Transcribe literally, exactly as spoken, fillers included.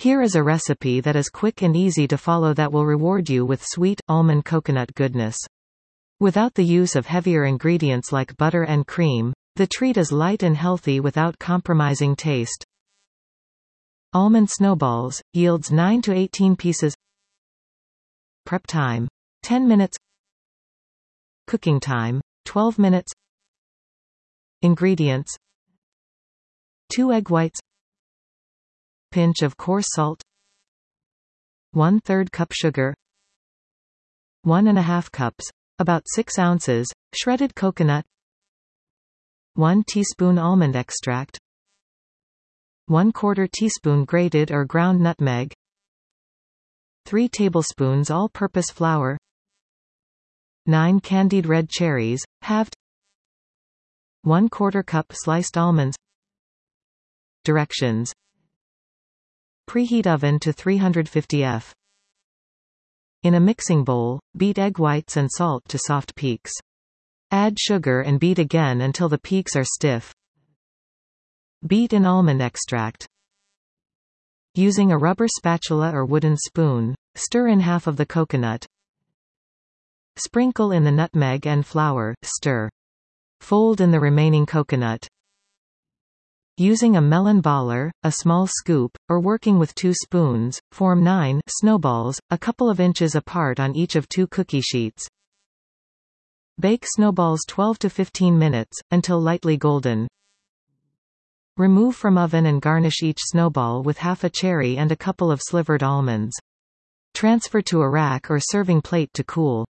Here is a recipe that is quick and easy to follow that will reward you with sweet, almond coconut goodness. Without the use of heavier ingredients like butter and cream, the treat is light and healthy without compromising taste. Almond snowballs, yields nine to eighteen pieces. Prep time: ten minutes. Cooking time: twelve minutes. Ingredients: two egg whites, pinch of coarse salt, one third cup sugar, one and a half cups, about six ounces, shredded coconut, one teaspoon almond extract, one quarter teaspoon grated or ground nutmeg, three tablespoons all-purpose flour, nine candied red cherries, halved, one quarter cup sliced almonds. Directions: preheat oven to three hundred fifty F. In a mixing bowl, beat egg whites and salt to soft peaks. Add sugar and beat again until the peaks are stiff. Beat in almond extract. Using a rubber spatula or wooden spoon, stir in half of the coconut. Sprinkle in the nutmeg and flour, stir. Fold in the remaining coconut. Using a melon baller, a small scoop, or working with two spoons, form nine snowballs, a couple of inches apart on each of two cookie sheets. Bake snowballs twelve to fifteen minutes, until lightly golden. Remove from oven and garnish each snowball with half a cherry and a couple of slivered almonds. Transfer to a rack or serving plate to cool.